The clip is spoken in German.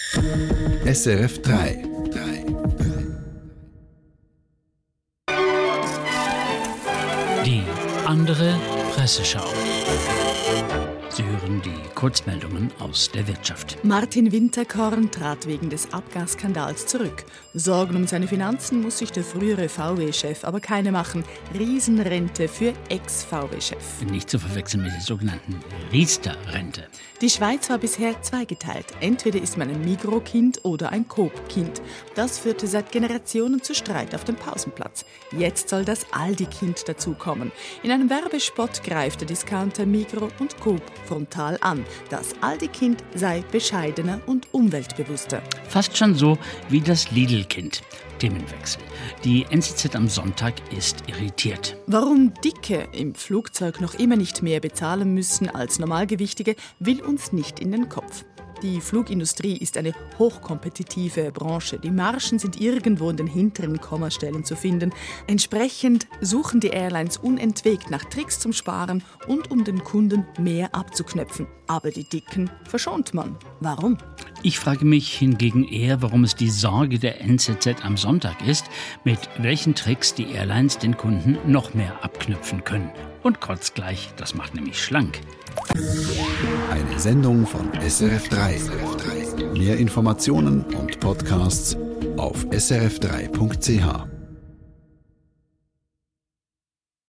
SRF 3. Die andere Presseschau. Sie hören die Kurzmeldungen aus der Wirtschaft. Martin Winterkorn trat wegen des Abgasskandals zurück. Sorgen um seine Finanzen muss sich der frühere VW-Chef aber keine machen. Riesenrente für Ex-VW-Chef. Nicht zu verwechseln mit der sogenannten Riester-Rente. Die Schweiz war bisher zweigeteilt. Entweder ist man ein Migros-Kind oder ein Coop-Kind. Das führte seit Generationen zu Streit auf dem Pausenplatz. Jetzt soll das Aldi-Kind dazukommen. In einem Werbespot greift der Discounter Migros und Coop frontal an. Das Aldi-Kind sei bescheidener und umweltbewusster. Fast schon so wie das Lidl-Kind. Themenwechsel. Die NZZ am Sonntag ist irritiert. Warum Dicke im Flugzeug noch immer nicht mehr bezahlen müssen als Normalgewichtige, will uns nicht in den Kopf. Die Flugindustrie ist eine hochkompetitive Branche. Die Margen sind irgendwo in den hinteren Kommastellen zu finden. Entsprechend suchen die Airlines unentwegt nach Tricks zum Sparen und um den Kunden mehr abzuknöpfen. Aber die Dicken verschont man. Warum? Ich frage mich hingegen eher, warum es die Sorge der NZZ am Sonntag ist, mit welchen Tricks die Airlines den Kunden noch mehr abknüpfen können. Und kurz gleich, das macht nämlich schlank. Eine Sendung von SRF 3. Mehr Informationen und Podcasts auf srf3.ch.